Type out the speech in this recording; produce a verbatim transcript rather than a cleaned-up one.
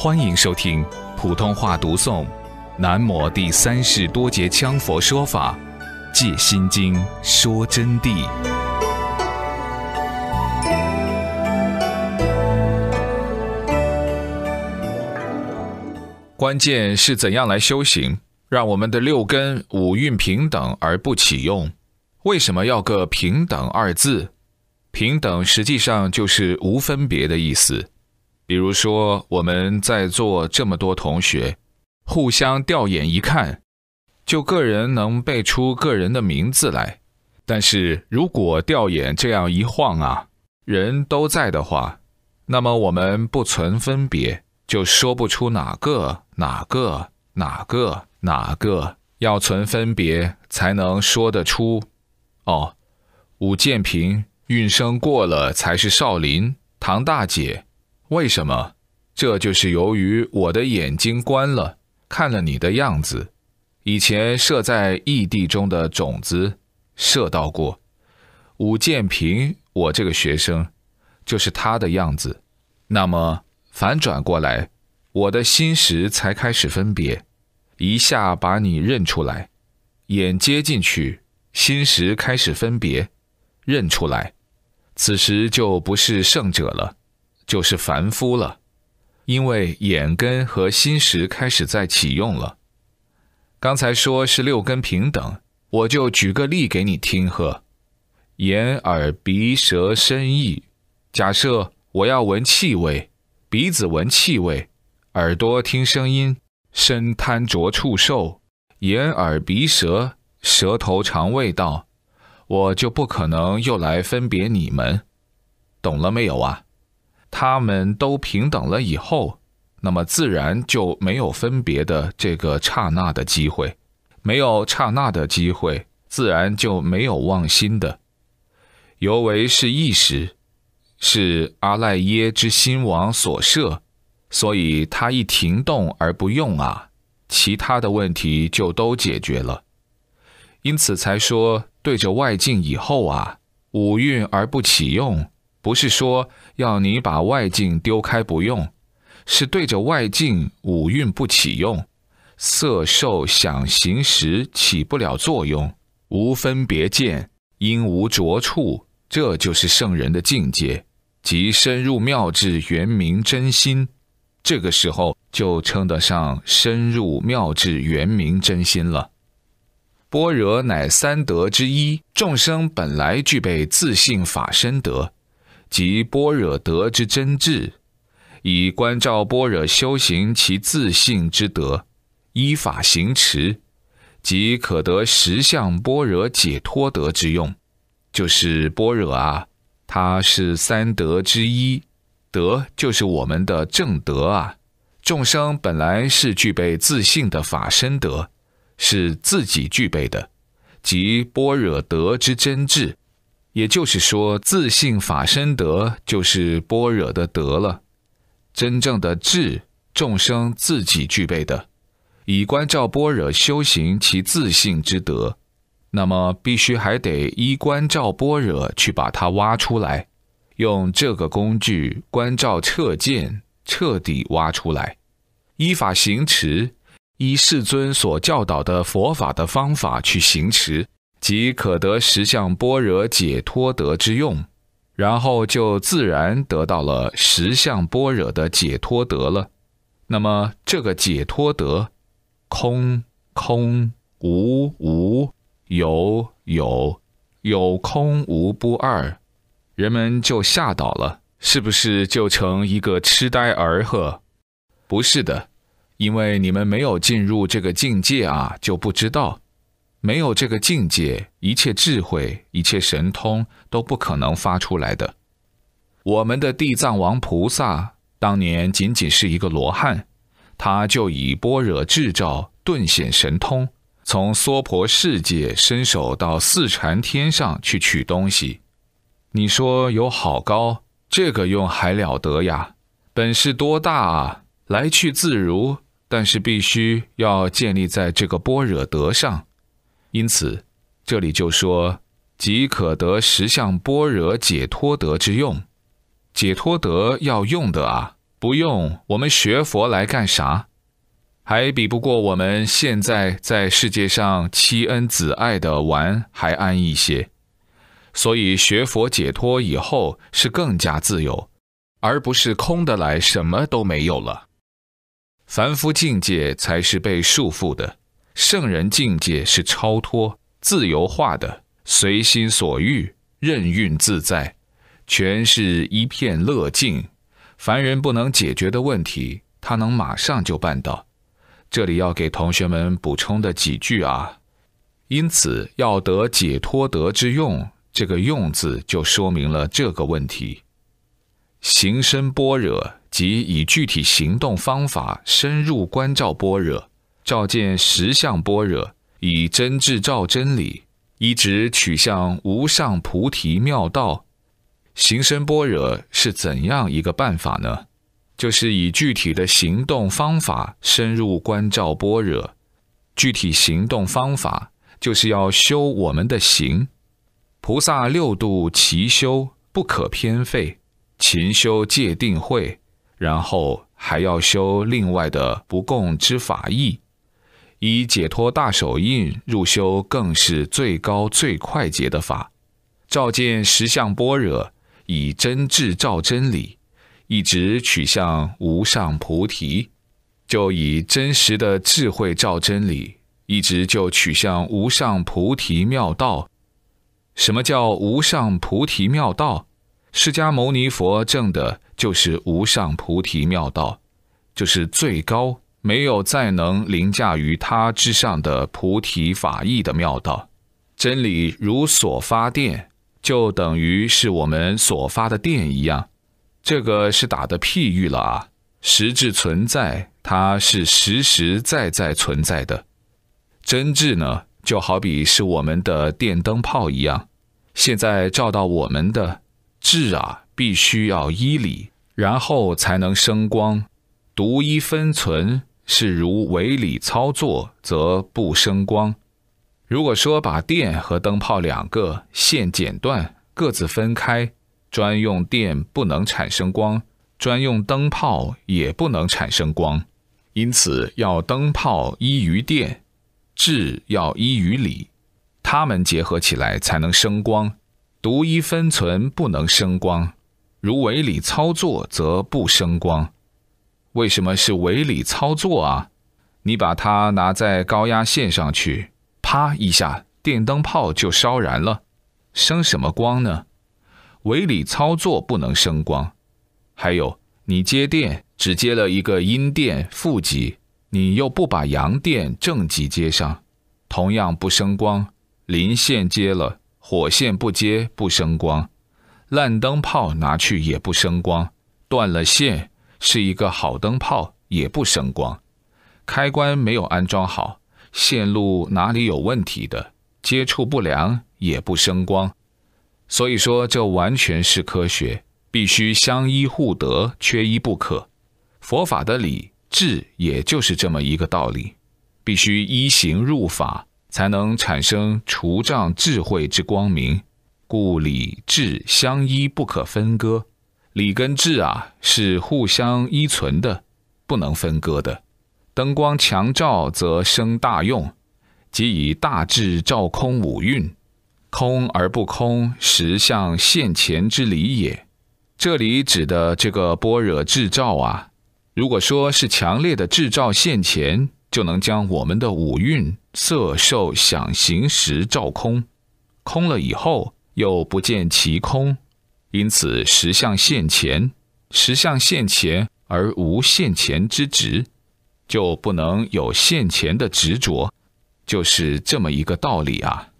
欢迎收听普通话读诵南摩第三世多杰羌佛说法戒心经说真谛。关键是怎样来修行，让我们的六根五蕴平等而不起用？为什么要个平等二字？平等实际上就是无分别的意思。比如说我们在座这么多同学，互相调眼一看，就个人能背出个人的名字来。但是如果调眼这样一晃啊，人都在的话，那么我们不存分别，就说不出哪个哪个哪个哪个，要存分别才能说得出。哦，武建平运生过了才是少林唐大姐。为什么？这就是由于我的眼睛关了，看了你的样子。以前射在异地中的种子射到过，武建平我这个学生就是他的样子。那么反转过来，我的心识才开始分别，一下把你认出来，眼接进去，心识开始分别认出来，此时就不是圣者了，就是凡夫了，因为眼根和心识开始在起用了。刚才说是六根平等，我就举个例给你听呵。眼耳鼻舌身意，假设我要闻气味，鼻子闻气味，耳朵听声音，身贪着触受，眼耳鼻舌，舌头尝味道，我就不可能又来分别你们，懂了没有啊？他们都平等了以后，那么自然就没有分别的这个刹那的机会，没有刹那的机会，自然就没有妄心的。尤为是意识，是阿赖耶之心王所摄，所以他一停动而不用啊，其他的问题就都解决了。因此才说对着外境以后啊，五蕴而不起用，不是说要你把外境丢开不用，是对着外境五蕴不起用，色受想行识起不了作用，无分别见，因无着处，这就是圣人的境界，即深入妙智圆明真心。这个时候就称得上深入妙智圆明真心了。般若乃三德之一，众生本来具备自性法身德，即般若德之真智，以观照般若修行其自性之德，依法行持，即可得实相般若解脱德之用。就是般若啊，它是三德之一，德就是我们的正德啊。众生本来是具备自性的法身德，是自己具备的，即般若德之真智。也就是说，自性法身德就是般若的德了。真正的智，众生自己具备的，以观照般若修行其自性之德，那么必须还得依观照般若去把它挖出来，用这个工具观照彻见，彻底挖出来，依法行持，依世尊所教导的佛法的方法去行持，即可得实相般若解脱德之用，然后就自然得到了实相般若的解脱德了。那么这个解脱德，空空，无无，有有，有空无不二，人们就吓倒了，是不是就成一个痴呆儿呵？不是的，因为你们没有进入这个境界啊，就不知道。没有这个境界，一切智慧，一切神通都不可能发出来的。我们的地藏王菩萨当年仅仅是一个罗汉，他就以般若智照顿显神通，从娑婆世界伸手到四禅天上去取东西。你说有好高，这个用还了得呀，本事多大啊，来去自如，但是必须要建立在这个般若德上。因此这里就说即可得实相般若解脱德之用。解脱德要用的啊， 不用，我们学佛来干啥？还比不过我们现在在世界上妻恩子爱的玩还安逸些。所以学佛解脱以后是更加自由，而不是空的来什么都没有了。凡夫境界才是被束缚的，圣人境界是超脱、自由化的，随心所欲，任运自在，全是一片乐境。凡人不能解决的问题，他能马上就办到。这里要给同学们补充的几句啊，因此要得解脱得之用，这个用字就说明了这个问题。行深般若，即以具体行动方法深入观照般若，照见实相般若，以真智照真理，一直取向无上菩提妙道。行深般若是怎样一个办法呢？就是以具体的行动方法深入观照般若。具体行动方法就是要修我们的行。菩萨六度齐修，不可偏废，勤修戒定慧，然后还要修另外的不共之法义。以解脱大手印入修，更是最高最快捷的法。照见实相般若，以真智照真理，一直取向无上菩提，就以真实的智慧照真理，一直就取向无上菩提妙道。什么叫无上菩提妙道？释迦牟尼佛证的就是无上菩提妙道，就是最高，没有再能凌驾于它之上的菩提法义的妙道。真理如所发电，就等于是我们所发的电一样，这个是打的譬喻了啊，实质存在，它是实实在在存在的。真智呢，就好比是我们的电灯泡一样，现在照到我们的智啊，必须要依理，然后才能生光。独一分存，是如违理操作，则不生光。如果说把电和灯泡两个线剪断，各自分开，专用电不能产生光，专用灯泡也不能产生光。因此要灯泡依于电，智要依于理，它们结合起来才能生光。独一分存不能生光，如违理操作则不生光。为什么是违理操作啊？你把它拿在高压线上去，啪一下，电灯泡就烧燃了，生什么光呢？违理操作不能生光。还有，你接电只接了一个阴电负极，你又不把阳电正极接上，同样不生光。临线接了，火线不接不生光，烂灯泡拿去也不生光，断了线是一个好灯泡也不生光，开关没有安装好，线路哪里有问题的，接触不良也不生光。所以说这完全是科学，必须相依互得，缺一不可。佛法的理智也就是这么一个道理，必须依行入法，才能产生除障智慧之光明，故理智相依不可分割。理跟智啊是互相依存的，不能分割的。灯光强照则生大用，即以大智照空五蕴，空而不空，实相现前之理也。这里指的这个般若智照啊，如果说是强烈的智照现前，就能将我们的五蕴色受想行识照空，空了以后又不见其空，因此实相现前，实相现前而无现前之执，就不能有现前的执着，就是这么一个道理啊。